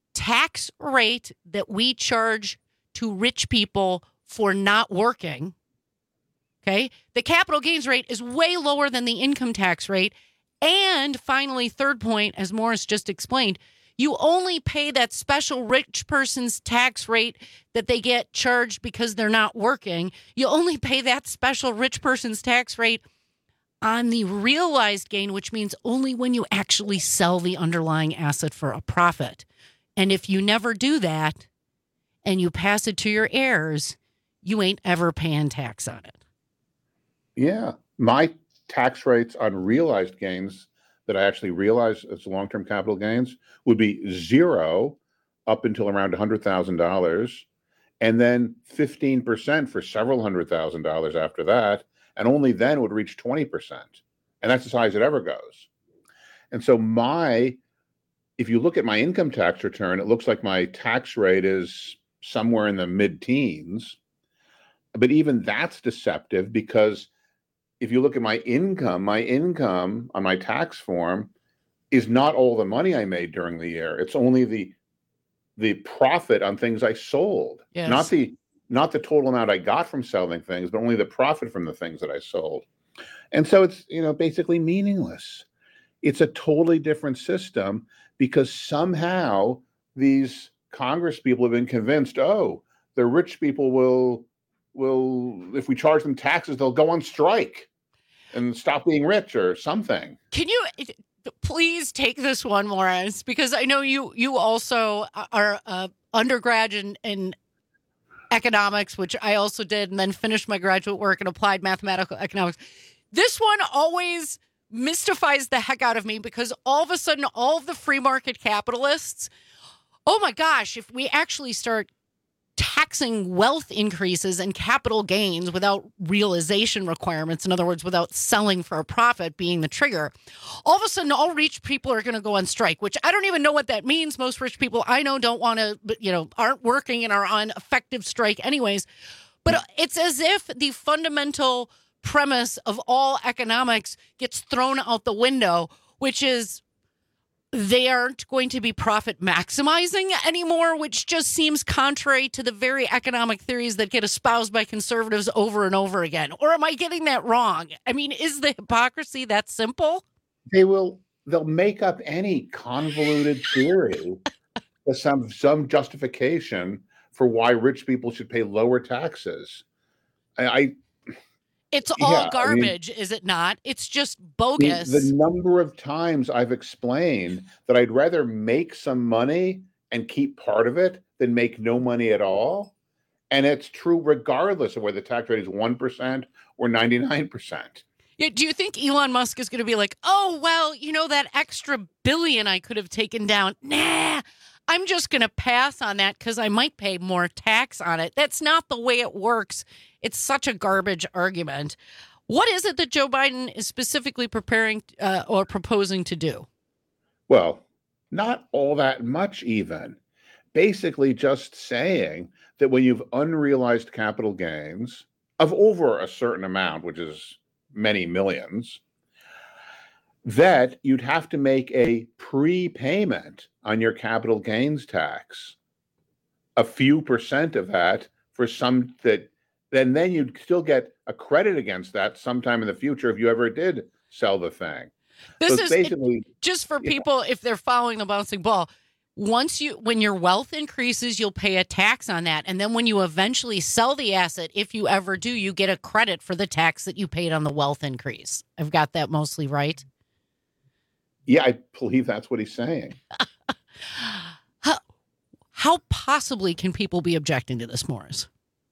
tax rate that we charge to rich people for not working. Okay. The capital gains rate is way lower than the income tax rate. And finally, third point, as Morris just explained, you only pay that special rich person's tax rate that they get charged because they're not working. You only pay that special rich person's tax rate on the realized gain, which means only when you actually sell the underlying asset for a profit. And if you never do that and you pass it to your heirs, you ain't ever paying tax on it. Yeah. My tax rates on realized gains that I actually realize as long-term capital gains would be zero up until around one hundred thousand dollars, and then fifteen percent for several hundred thousand dollars after that, and only then would reach twenty percent. And that's as high as it ever goes. And so my, if you look at my income tax return, it looks like my tax rate is somewhere in the mid-teens. But even that's deceptive because if you look at my income, my income on my tax form is not all the money I made during the year. It's only the the profit on things I sold. Yes. Not the not the total amount I got from selling things, but only the profit from the things that I sold. And so it's, you know, basically meaningless. It's a totally different system because somehow these Congress people have been convinced, oh, the rich people will will if we charge them taxes, they'll go on strike and stop being rich or something. Can you please take this one, Morris? Because I know you you also are uh, undergrad in, in economics, which I also did, and then finished my graduate work in applied mathematical economics. This one always mystifies the heck out of me because all of a sudden, all of the free market capitalists, oh my gosh, if we actually start taxing wealth increases and capital gains without realization requirements, in other words, without selling for a profit being the trigger, all of a sudden all rich people are going to go on strike, which I don't even know what that means. Most rich people I know don't want to, you know, aren't working and are on effective strike anyways. But it's as if the fundamental premise of all economics gets thrown out the window, which is they aren't going to be profit maximizing anymore, which just seems contrary to the very economic theories that get espoused by conservatives over and over again. Or am I getting that wrong? I mean, is the hypocrisy that simple? They will, they'll make up any convoluted theory as some, some justification for why rich people should pay lower taxes. I, I It's all yeah, garbage, I mean, is it not? It's just bogus. The, the number of times I've explained that I'd rather make some money and keep part of it than make no money at all. And it's true regardless of whether the tax rate is one percent or ninety-nine percent. Yeah, do you think Elon Musk is going to be like, oh, well, you know, that extra billion I could have taken down? Nah, I'm just going to pass on that because I might pay more tax on it. That's not the way it works. It's such a garbage argument. What is it that Joe Biden is specifically preparing uh, or proposing to do? Well, not all that much even. Basically just saying that when you've unrealized capital gains of over a certain amount, which is many millions, that you'd have to make a prepayment on your capital gains tax, a few percent of that for some that then then you'd still get a credit against that sometime in the future if you ever did sell the thing. This so is basically it, just for yeah. people if they're following the bouncing ball. Once you when your wealth increases, you'll pay a tax on that, and then when you eventually sell the asset, if you ever do, you get a credit for the tax that you paid on the wealth increase. I've got that mostly right. Yeah, I believe that's what he's saying. how, how possibly can people be objecting to this, Morris?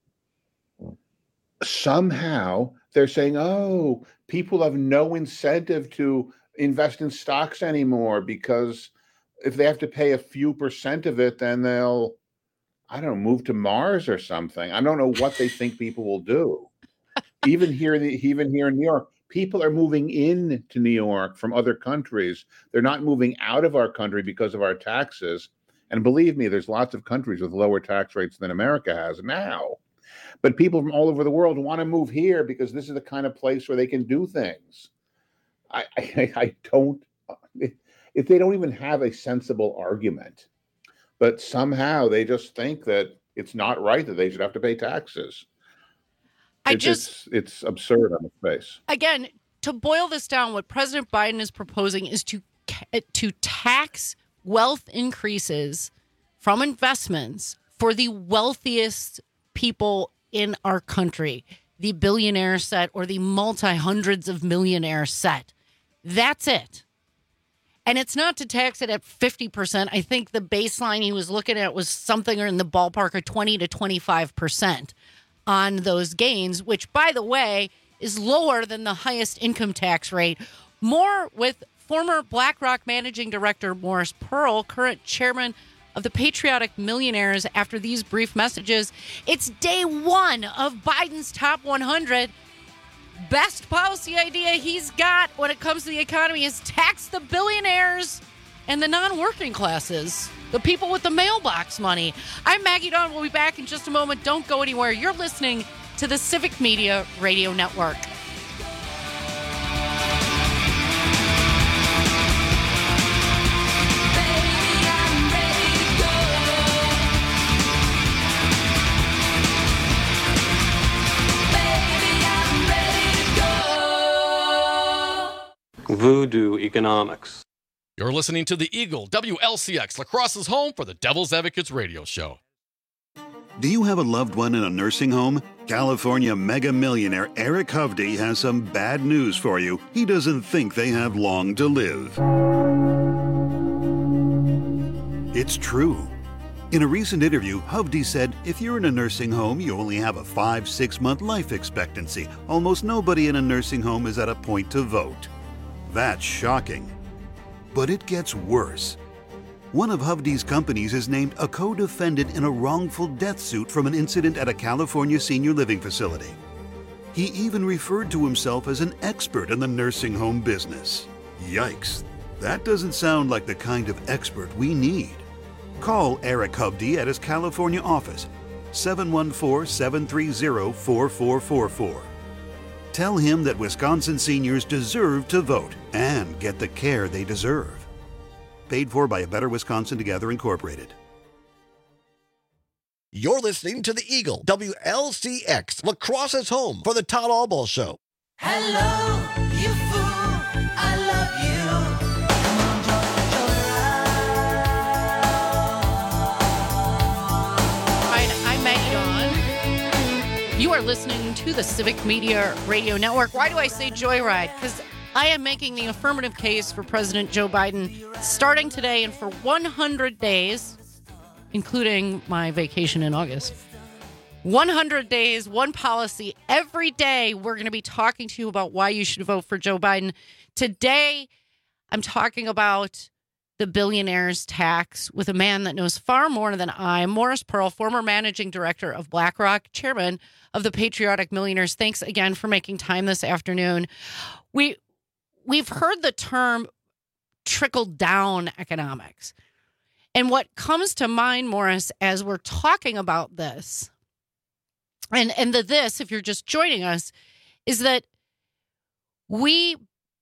Somehow they're saying, oh, people have no incentive to invest in stocks anymore because if they have to pay a few percent of it, then they'll, I don't know, move to Mars or something. I don't know what they think people will do. Even here, in the, even here in New York, people are moving in to New York from other countries. They're not moving out of our country because of our taxes. And believe me, there's lots of countries with lower tax rates than America has now. But people from all over the world want to move here because this is the kind of place where they can do things. I, I, I don't, if they don't even have a sensible argument, but somehow they just think that it's not right that they should have to pay taxes. I it's, just, it's, it's absurd on its face. Again, to boil this down, what President Biden is proposing is to to tax wealth increases from investments for the wealthiest people in our country, the billionaire set or the multi-hundreds of millionaire set. That's it. And it's not to tax it at fifty percent. I think the baseline he was looking at was something in the ballpark of twenty to twenty-five percent on those gains, which, by the way, is lower than the highest income tax rate. More with former BlackRock managing director Morris Pearl, current chairman of the Patriotic Millionaires, after these brief messages. It's day one of Biden's top one hundred. Best policy idea he's got when it comes to the economy is tax the billionaires and the non-working classes, the people with the mailbox money. I'm Maggie Dawn. We'll be back in just a moment. Don't go anywhere. You're listening to the Civic Media Radio Network. Voodoo Economics. You're listening to the Eagle, W L C X, La Crosse's home for the Devil's Advocates radio show. Do you have a loved one in a nursing home? California mega millionaire Eric Hovde has some bad news for you. He doesn't think they have long to live. It's true. In a recent interview, Hovde said, if you're in a nursing home, you only have a five, six month life expectancy. Almost nobody in a nursing home is at a point to vote. That's shocking. But it gets worse. One of Hovde's companies is named a co-defendant in a wrongful death suit from an incident at a California senior living facility. He even referred to himself as an expert in the nursing home business. Yikes. That doesn't sound like the kind of expert we need. Call Eric Hovde at his California office, seven one four, seven three zero, four four four four. Tell him that Wisconsin seniors deserve to vote and get the care they deserve. Paid for by A Better Wisconsin Together Incorporated. You're listening to the Eagle, W L C X, Lacrosse's home for the Todd Albaugh Show. Hello, you fool, I love you. Come on, All right, I'm Maggie Dawn. You are listening to the Civic Media Radio Network. Why do I say joyride? Because I am making the affirmative case for President Joe Biden starting today and for one hundred days, including my vacation in August. one hundred days, one policy. Every day, we're going to be talking to you about why you should vote for Joe Biden. Today, I'm talking about the billionaire's tax with a man that knows far more than I, Morris Pearl, former managing director of BlackRock, chairman of the Patriotic Millionaires. Thanks again for making time this afternoon. We, we've heard the term trickle-down economics. And what comes to mind, Morris, as we're talking about this, and, and the this, if you're just joining us, is that we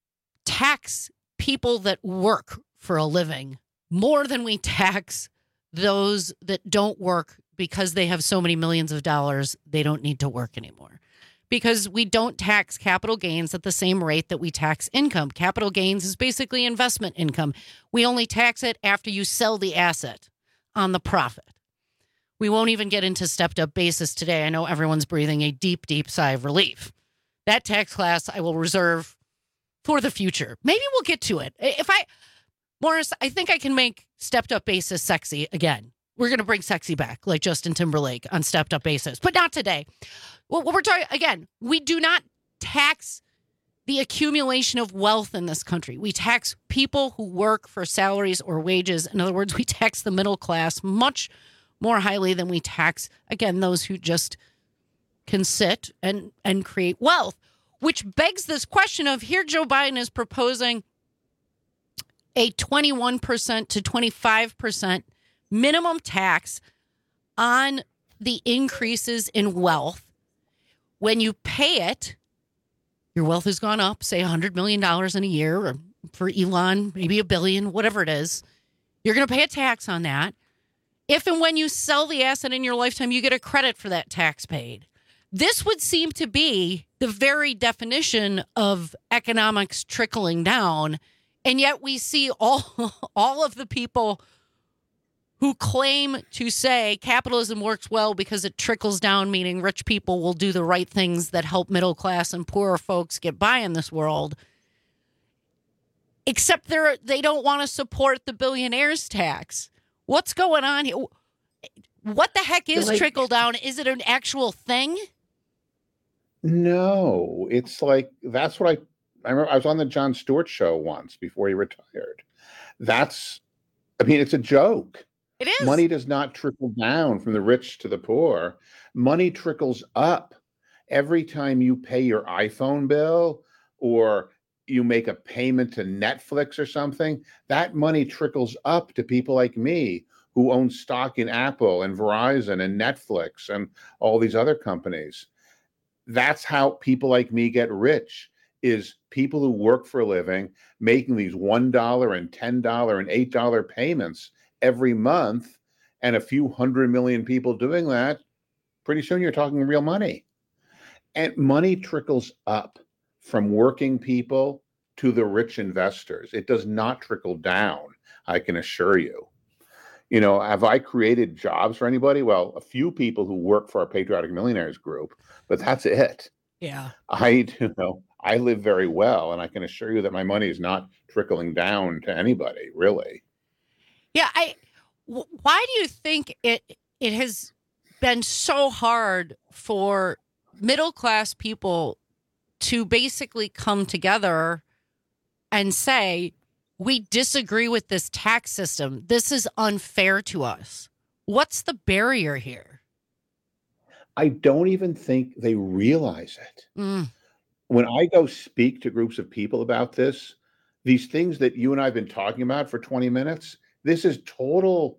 tax people that work for a living more than we tax those that don't work because they have so many millions of dollars they don't need to work anymore. Because we don't tax capital gains at the same rate that we tax income. Capital gains is basically investment income. We only tax it after you sell the asset on the profit. We won't even get into stepped-up basis today. I know everyone's breathing a deep, deep sigh of relief. That tax class I will reserve for the future. Maybe we'll get to it. If I, Morris, I think I can make stepped-up basis sexy again. We're going to bring sexy back, like Justin Timberlake on stepped-up basis, but not today. Well, we're talking, again, we do not tax the accumulation of wealth in this country. We tax people who work for salaries or wages. In other words, we tax the middle class much more highly than we tax, again, those who just can sit and, and create wealth, which begs this question of here Joe Biden is proposing a twenty-one percent to twenty-five percent minimum tax on the increases in wealth. When you pay it, your wealth has gone up, say one hundred million dollars in a year, or for Elon, maybe a billion, whatever it is. You're going to pay a tax on that. If and when you sell the asset in your lifetime, you get a credit for that tax paid. This would seem to be the very definition of economics trickling down. And yet we see all, all of the people who claim to say capitalism works well because it trickles down, meaning rich people will do the right things that help middle class and poorer folks get by in this world. Except they're, they don't want to support the billionaire's tax. What's going on here? What the heck is like, trickle down? Is it an actual thing? No, it's like, that's what I, I remember I was on the Jon Stewart show once before he retired. That's, I mean, it's a joke. It is. Money does not trickle down from the rich to the poor. Money trickles up. Every time you pay your iPhone bill or you make a payment to Netflix or something, that money trickles up to people like me who own stock in Apple and Verizon and Netflix and all these other companies. That's how people like me get rich, is people who work for a living making these one dollar and ten dollars and eight dollars payments every month, and a few hundred million people doing that. Pretty soon you're talking real money. And money trickles up from working people to the rich investors. It does not trickle down, I can assure you. You know, have I created jobs for anybody? Well, a few people who work for our Patriotic Millionaires group, but that's it. Yeah. I, you know, I live very well, and I can assure you that my money is not trickling down to anybody, really. Yeah, I. W- why do you think it it has been so hard for middle class people to basically come together and say, we disagree with this tax system. This is unfair to us. What's the barrier here? I don't even think they realize it. Mm. When I go speak to groups of people about this, these things that you and I have been talking about for twenty minutes, this is total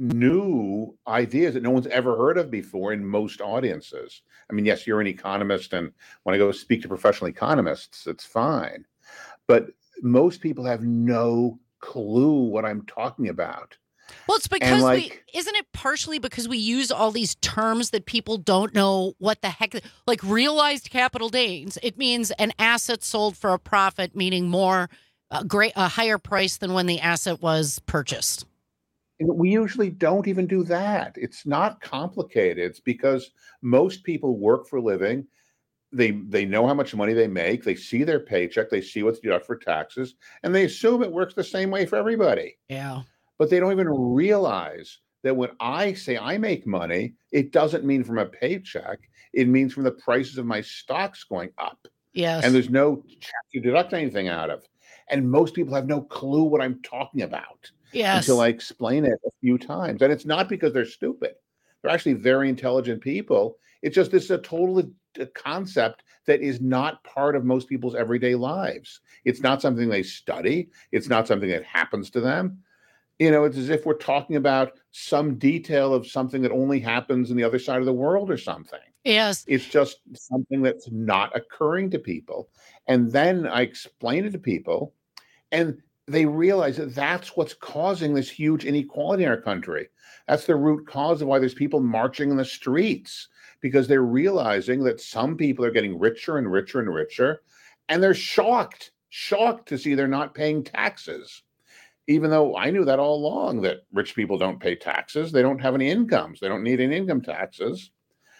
new ideas that no one's ever heard of before in most audiences. I mean, yes, you're an economist, and when I go speak to professional economists, it's fine. But most people have no clue what I'm talking about. Well, it's because like, we, isn't it partially because we use all these terms that people don't know what the heck, like realized capital gains. It means an asset sold for a profit, meaning more, a great, a higher price than when the asset was purchased. We usually don't even do that. It's not complicated. It's because most people work for a living. They they know how much money they make. They see their paycheck. They see what's deducted for taxes, and they assume it works the same way for everybody. Yeah. But they don't even realize that when I say I make money, it doesn't mean from a paycheck. It means from the prices of my stocks going up. Yes. And there's no check to deduct anything out of. And most people have no clue what I'm talking about. Yes. Until I explain it a few times. And it's not because they're stupid. They're actually very intelligent people. It's just this is a total a concept that is not part of most people's everyday lives. It's not something they study. It's not something that happens to them. You know, it's as if we're talking about some detail of something that only happens in the other side of the world or something. Yes. It's just something that's not occurring to people. And then I explain it to people, and they realize that that's what's causing this huge inequality in our country. That's the root cause of why there's people marching in the streets, because they're realizing that some people are getting richer and richer and richer, and they're shocked, shocked to see they're not paying taxes. Even though I knew that all along, that rich people don't pay taxes. They don't have any incomes. They don't need any income taxes.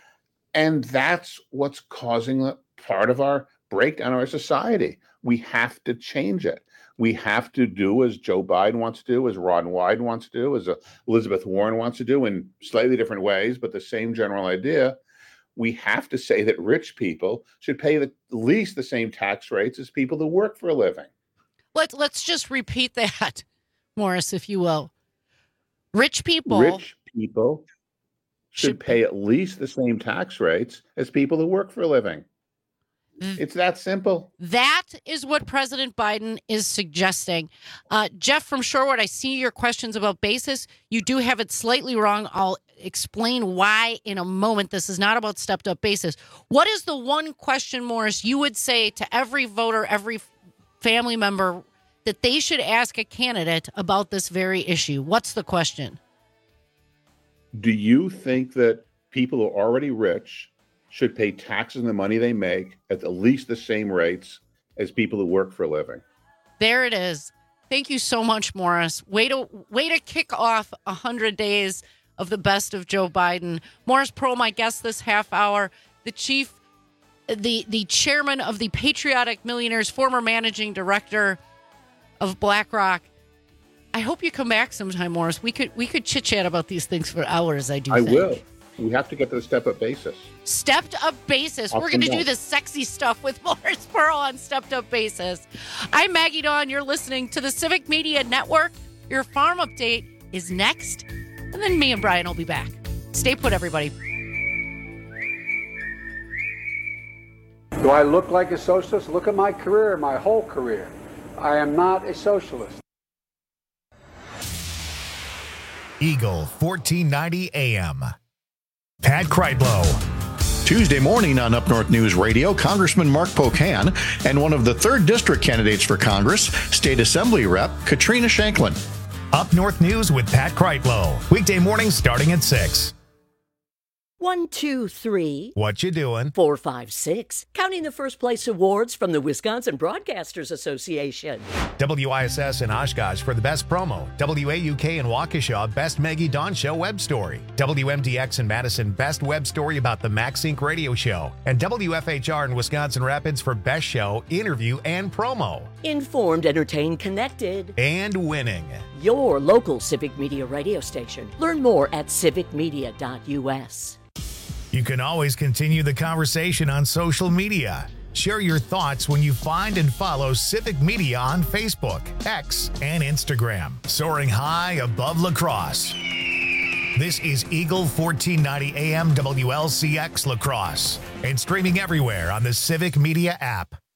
And that's what's causing a part of our breakdown of our society. We have to change it. We have to do as Joe Biden wants to do, as Ron Wyden wants to do, as Elizabeth Warren wants to do, in slightly different ways, but the same general idea. We have to say that rich people should pay the, at least the same tax rates as people who work for a living. Let's, let's just repeat that, Morris, if you will. Rich people... Rich people should, should pay at least the same tax rates as people who work for a living. It's that simple. That is what President Biden is suggesting. Uh, Jeff from Shorewood, I see your questions about basis. You do have it slightly wrong. I'll explain why in a moment. This is not about stepped up basis. What is the one question, Morris, you would say to every voter, every family member, that they should ask a candidate about this very issue? What's the question? Do you think that people who are already rich should pay taxes on the money they make at at least the same rates as people who work for a living? There it is. Thank you so much, Morris. Way to way to kick off one hundred days of the best of Joe Biden. Morris Pearl, my guest this half hour, the chief, the, the chairman of the Patriotic Millionaires, former managing director of BlackRock. I hope you come back sometime, Morris. We could we could chit-chat about these things for hours, I do I think. will. We have to get to the step-up basis. Stepped up basis. I'll We're going to come do back. the sexy stuff with Morris Pearl on Stepped Up Basis. I'm Maggie Dawn. You're listening to the Civic Media Network. Your farm update is next. And then me and Brian will be back. Stay put, everybody. Do I look like a socialist? Look at my career, my whole career. I am not a socialist. Eagle fourteen ninety A M. Pat Kreitlow. Tuesday morning on Up North News Radio, Congressman Mark Pocan and one of the third district candidates for Congress, State Assembly Rep Katrina Shanklin. Up North News with Pat Kreitlow. Weekday mornings starting at six. One, two, three. What you doing? Four, five, six. Counting the first place awards from the Wisconsin Broadcasters Association. W I S S in Oshkosh for the best promo. W A U K in Waukesha, best Maggie Dawn Show web story. W M D X in Madison, best web story about the Max Inc radio show. And W F H R in Wisconsin Rapids for best show, interview, and promo. Informed, entertained, connected. And winning. Your local Civic Media radio station. Learn more at civic media dot U S. You can always continue the conversation on social media. Share your thoughts when you find and follow Civic Media on Facebook, X, and Instagram. Soaring high above La Crosse. This is Eagle fourteen ninety A M W L C X La Crosse and streaming everywhere on the Civic Media app.